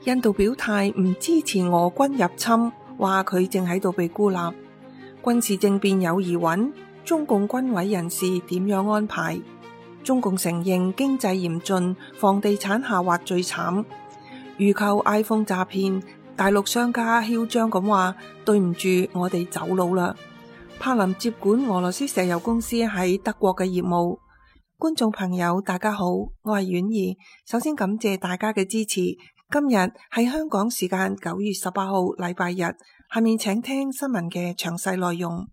印度表態唔支持俄軍入侵，話佢正喺度被孤立。軍事政變有疑雲，中共軍委人士點樣安排？中共承認經濟嚴峻，房地產下滑最慘。預購 iPhone 詐騙，大陸商家囂張咁話：對唔住，我哋走佬啦。柏林接管俄羅斯石油公司喺德國嘅業務。觀眾朋友大家好，我係婉兒，首先感謝大家嘅支持。今日係香港時間9月18號禮拜日，下面請聽新聞嘅詳細內容。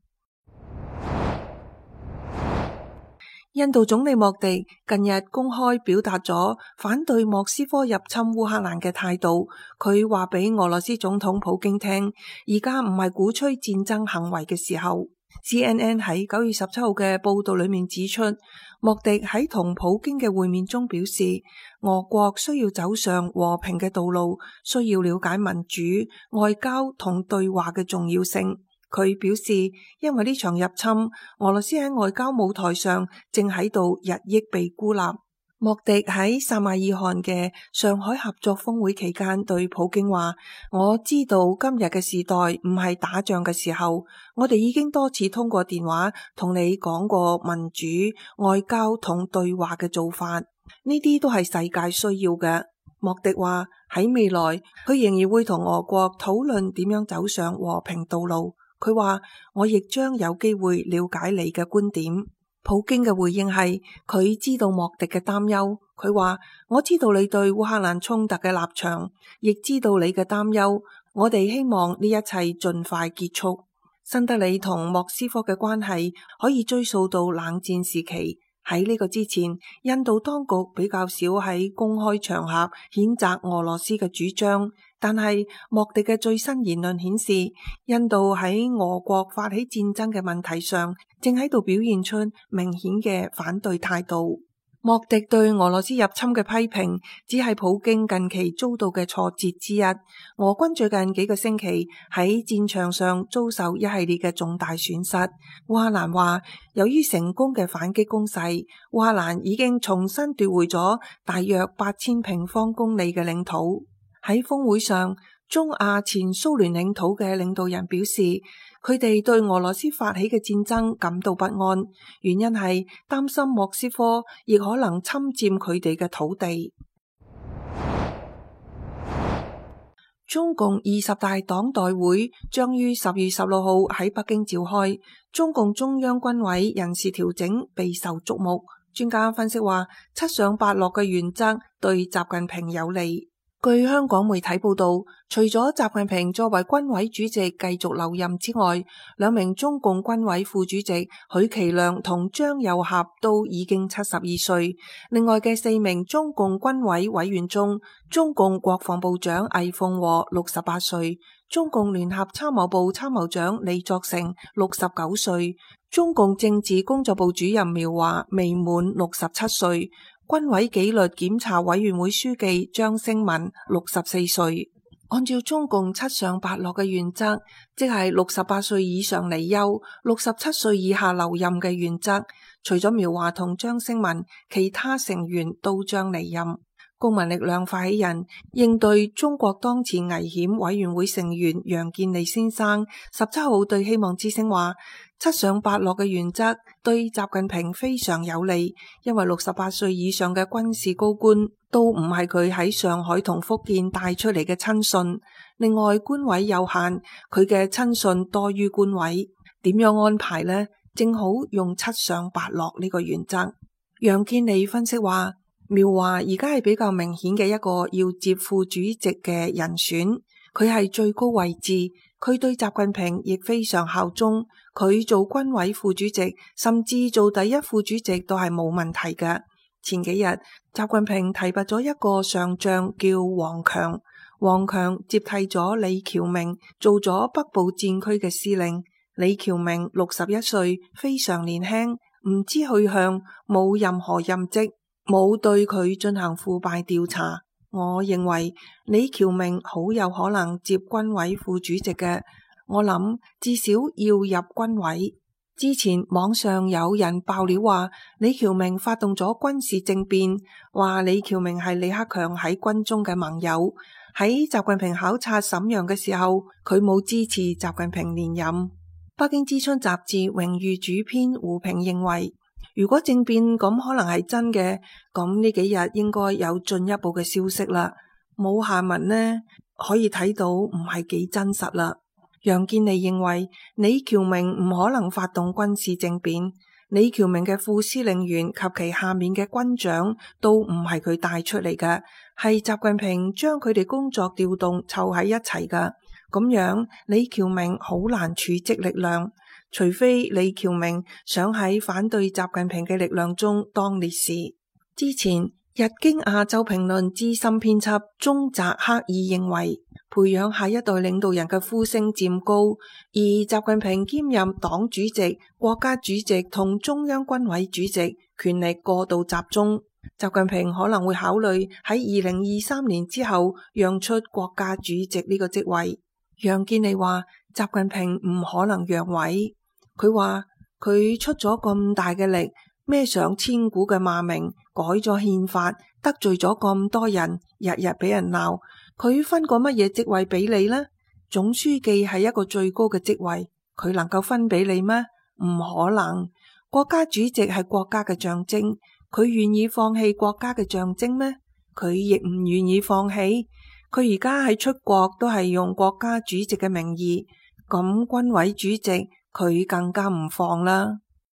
印度總理莫迪近日公開表達咗反對莫斯科入侵烏克蘭嘅態度。佢話俾俄羅斯總統普京聽，而家唔係鼓吹戰爭行為嘅時候。CNN 喺9月17號嘅報道裏面指出，莫迪喺同普京嘅會面中表示，俄國需要走上和平嘅道路，需要了解民主、外交同對話嘅重要性。佢表示，因為呢場入侵，俄羅斯喺外交舞台上正喺度日益被孤立。莫迪喺薩馬爾罕嘅上海合作峰會期間對普京話：我知道今日嘅時代唔係打仗嘅時候，我哋已經多次通過電話同你講過民主、外交同對話嘅做法，呢啲都係世界需要嘅。莫迪話喺未來，佢仍然會同俄國討論點樣走上和平道路。佢話我亦將有機會了解你嘅觀點。普京嘅回應係，佢知道莫迪嘅擔憂。佢話我知道你對烏克蘭衝突嘅立場，亦知道你嘅擔憂。我哋希望呢一切盡快結束。新德里同莫斯科嘅關係可以追溯到冷戰時期。喺呢個之前，印度當局比較少喺公開場合譴責俄羅斯嘅主張，但係莫迪嘅最新言論顯示，印度喺俄國發起戰爭嘅問題上，正喺度表現出明顯嘅反對態度。莫迪對俄羅斯入侵嘅批評，只係普京近期遭到嘅挫折之一。俄軍最近幾個星期喺戰場上遭受一系列嘅重大損失。烏克蘭話，由於成功嘅反擊攻勢，烏克蘭已經重新奪回咗大約8000平方公里嘅領土。喺峰會上，中亞前蘇聯領土嘅領導人表示，佢哋對俄羅斯發起嘅戰爭感到不安，原因係擔心莫斯科亦可能侵佔佢哋嘅土地。中共20大黨代會將於10月16號喺北京召開，中共中央軍委人事調整備受矚目。專家分析話，7上8落嘅原則對習近平有利。據香港媒體報道，除咗習近平作為軍委主席繼續留任之外，2名中共軍委副主席許其亮同張又俠都已經72歲。另外嘅4名中共軍委委員中，中共國防部長魏鳳和68歲，中共聯合參謀部參謀長李作成69歲，中共政治工作部主任苗華未滿67歲。軍委紀律檢查委員會書記張升文64歲。按照中共7上8落嘅原則，即係68歲以上離休，67歲以下留任嘅原則，除咗苗華同張升文，其他成員都將離任。公民力量發起人、應對中國當前危險委員會成員楊健利先生17號對希望之聲話，7上8落嘅原則對習近平非常有利，因為68歲以上嘅軍事高官都唔係佢喺上海同福建帶出嚟嘅親信。另外官委有限，佢嘅親信多於官委，點樣安排呢？正好用7上8落呢個原則。楊健利分析話，苗華而家係比較明顯嘅一個要接副主席嘅人選，佢係最高位置，佢對習近平亦非常效忠，佢做軍委副主席，甚至做第一副主席都係冇問題嘅。前幾日，習近平提拔咗一個上將叫王強，王強接替咗李喬明，做咗北部戰區嘅司令。李喬明61歲，非常年輕，唔知去向，冇任何任職，冇對佢進行腐敗調查。我認為李喬明好有可能接軍委副主席嘅，我諗至少要入軍委。之前網上有人爆料話李喬明發動咗軍事政變，話李喬明係李克強喺軍中嘅盟友。 喺習近平考察瀋陽嘅時候，佢冇支持習近平連任。北京之春雜誌榮譽主編胡平認為，如果政變咁可能係真嘅，咁呢幾日應該有進一步嘅消息啦。冇下文呢，可以睇到唔係幾真實啦。楊建利認為，李喬明唔可能發動軍事政變，李喬明嘅副司令員及其下面嘅軍長都唔係佢帶出嚟嘅，係習近平將佢哋工作調動湊喺一齊噶。咁樣李喬明好難儲積力量，除非李喬明想喺反對習近平嘅力量中當烈士。之前日經亞洲評論資深編輯中澤克爾認為，培養下一代領導人嘅呼聲漸高，而習近平兼任黨主席、國家主席同中央軍委主席，權力過度集中。習近平可能會考慮喺2023年之後讓出國家主席呢個職位。楊建利話，習近平唔可能讓位。佢話佢出咗咁大嘅力，孭上千古嘅罵名，改咗憲法，得罪咗咁多人，日日俾人鬧。佢分過乜嘢職位俾你呢？總書記係一個最高嘅職位，佢能夠分俾你咩？唔可能。國家主席係國家嘅象徵，佢願意放棄國家嘅象徵咩？佢亦唔願意放棄。佢而家喺出國都係用國家主席嘅名義，咁軍委主席佢更加唔放啦。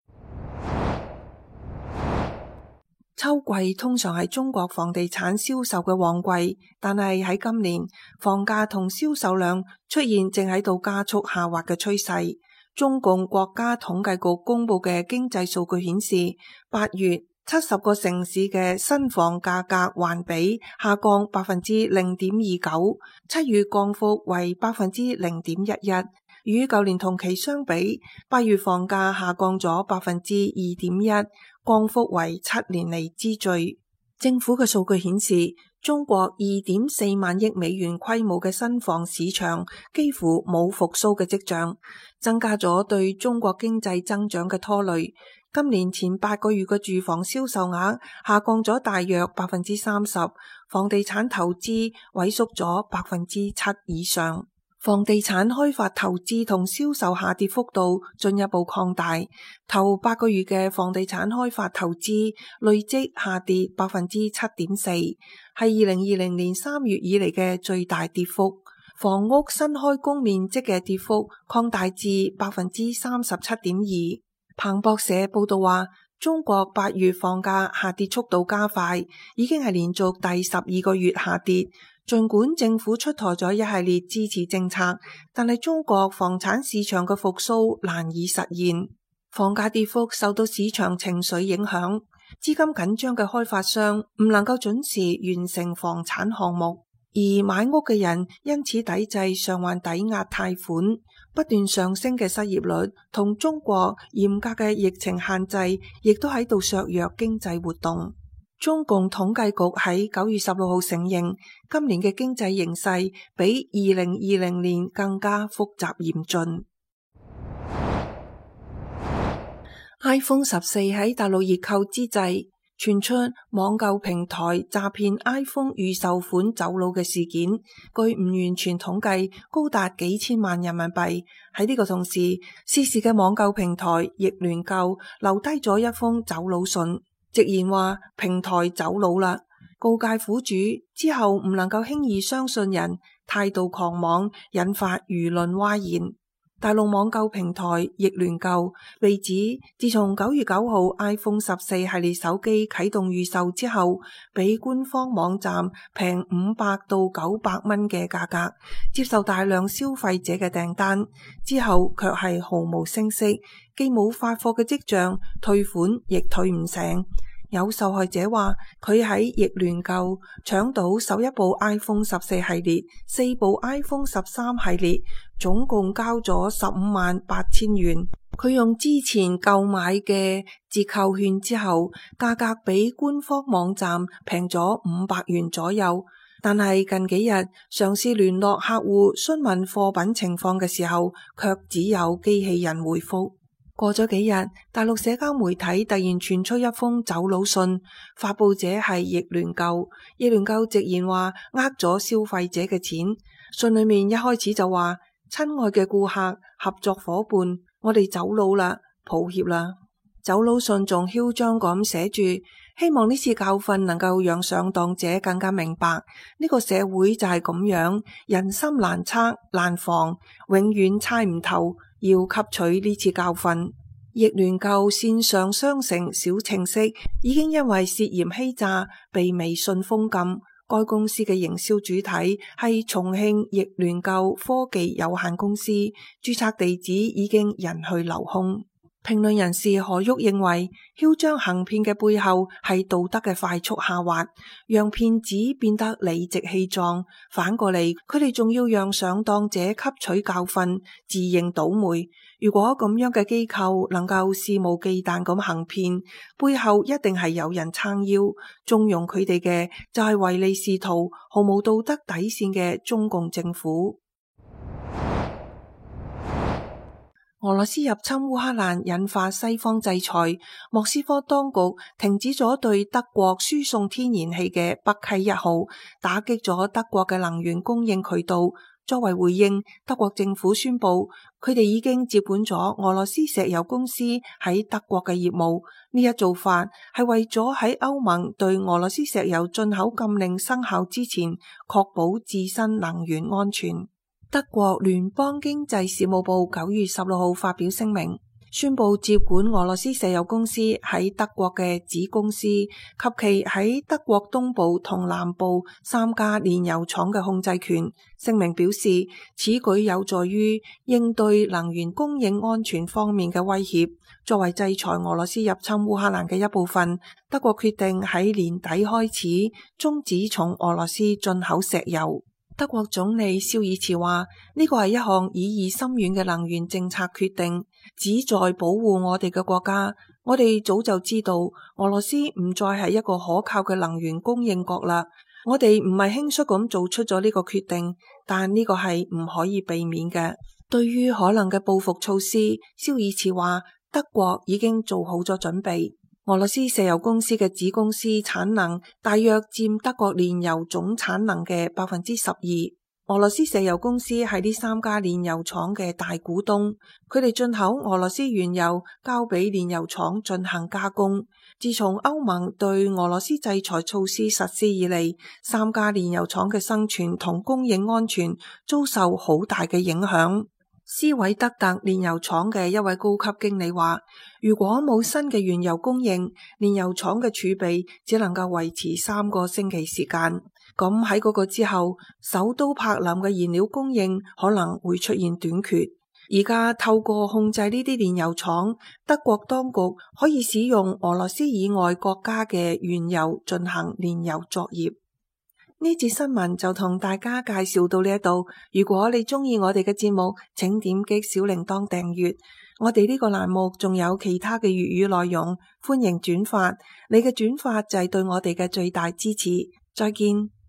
秋季通常係中國房地產銷售嘅旺季，但係喺今年房價同銷售量出現正喺度加速下滑嘅趨勢。中共國家統計局公布嘅經濟數據顯示，8月70個城市嘅新房價格環比下降0.29%，7月降幅為0.11%，與舊年同期相比，8月房價下降咗2.1%，降幅為7年嚟之最。政府嘅數據顯示，中國2.4萬億美元規模嘅新房市場幾乎冇復甦嘅跡象，增加咗對中國經濟增長嘅拖累。今年前8個月嘅住房銷售額下降咗大約30%，房地產投資萎縮咗7%以上。房地產開發投資同銷售下跌幅度進一步擴大，頭8個月嘅房地產開發投資累積下跌7.4%，係2020年3月以嚟嘅最大跌幅。房屋新開工面積嘅跌幅擴大至37.2%。彭博社報道話，中國8月房價下跌速度加快，已經係連續第12個月下跌。儘管政府出台咗一系列支持政策，但係中國房產市場嘅復甦難以實現。房價跌幅受到市場情緒影響，資金緊張嘅開發商唔能夠準時完成房產項目，而買屋嘅人因此抵制償還抵押貸款。不斷上升嘅失業率同中國嚴格嘅疫情限制，亦都喺度削弱經濟活動。中共統計局喺9月16號承認，今年嘅經濟形勢比2020年更加複雜嚴峻。iPhone 14喺大陸熱購之際，傳出網購平台詐騙 iPhone 預售款走佬嘅事件，據唔完全統計，高達幾千萬人民幣。喺呢個同時，涉事嘅網購平台易聯購留低咗一封走佬信，直言話平台走佬啦，告誡苦主之後唔能夠輕易相信人，態度狂妄，引發輿論譁然。大陸網購平台易聯購被指，自從9月9號 iPhone 14系列手機啟動預售之後，比官方網站平500到900蚊嘅價格，接受大量消費者嘅訂單，之後卻係毫無聲息，既冇發貨嘅跡象，退款亦退唔成。有受害者話，佢喺易聯購搶到11部 iPhone 14系列、4部 iPhone 13系列，總共交咗158000元。佢用之前購買嘅折扣券之後，價格比官方網站平咗500元左右。但係近幾日嘗試聯絡客戶詢問貨品情況嘅時候，卻只有機器人回覆。 過咗幾日，大陸社交媒體突然傳出一封走佬信，發佈者係易聯購。易聯購直言話呃咗消費者嘅錢。信裏面一開始就話：親愛嘅顧客、合作夥伴，我哋走佬啦，抱歉啦。走佬信仲囂張咁寫住，希望呢次教訓能夠讓上當者更加明白，呢個社會就係咁樣，人心難測難防，永遠猜唔透，要吸取呢次教訓。易聯購線上商城小程式已經因為涉嫌欺詐被微信封禁，該公司嘅營銷主體係重慶易聯購科技有限公司，註冊地址已經人去樓空。評論人士何旭認為，囂張行騙嘅背後係道德嘅快速下滑，讓騙子變得理直氣壯。反過嚟，佢哋仲要讓上當者吸取教訓，自認倒霉。如果咁樣嘅機構能夠肆無忌憚咁行騙，背後一定係有人撐腰，縱容佢哋嘅就係唯利是圖、毫無道德底線嘅中共政府。俄羅斯入侵烏克蘭引發西方制裁，莫斯科當局停止咗對德國輸送天然氣嘅北溪一號，打擊咗德國嘅能源供應渠道。作為回應，德國政府宣布，佢哋已經接管咗俄羅斯石油公司喺德國嘅業務。呢一做法係為咗喺歐盟對俄羅斯石油進口禁令生效之前，確保自身能源安全。德國聯邦經濟事務部9月16號發表聲明，宣布接管俄羅斯石油公司喺德國嘅子公司及其喺德國東部同南部3家煉油廠嘅控制權。聲明表示，此舉有助於應對能源供應安全方面嘅威脅。作為制裁俄羅斯入侵烏克蘭嘅一部分，德國決定喺年底開始終止從俄羅斯進口石油。德國總理肖爾茨話：呢個係一項意義深遠嘅能源政策決定，旨在保護我哋嘅國家。我哋早就知道俄羅斯唔再係一個可靠嘅能源供應國啦。我哋唔係輕率咁做出咗呢個決定，但呢個係唔可以避免嘅。對於可能嘅報復措施，肖爾茨話德國已經做好咗準備。俄羅斯石油公司嘅子公司產能大約佔德國煉油總產能嘅12%。俄羅斯石油公司係呢3家煉油廠嘅大股東，佢哋進口俄羅斯原油交俾煉油廠進行加工。自從歐盟對俄羅斯制裁措施實施以嚟，3家煉油廠嘅生存同供應安全遭受好大嘅影響。斯韋德特煉油廠嘅一位高級經理話，如果冇新嘅原油供應，煉油廠嘅儲備只能夠維持3個星期時間。咁喺嗰個之後，首都柏林嘅燃料供應可能會出現短缺。而家透過控制呢啲煉油廠，德國當局可以使用俄羅斯以外國家嘅原油進行煉油作業。呢節新聞就同大家介紹到呢一度。如果你中意我哋嘅節目，請點擊小鈴鐺訂閱。我哋呢個欄目仲有其他嘅粵語內容，歡迎轉發。你嘅轉發就係對我哋嘅最大支持。再見。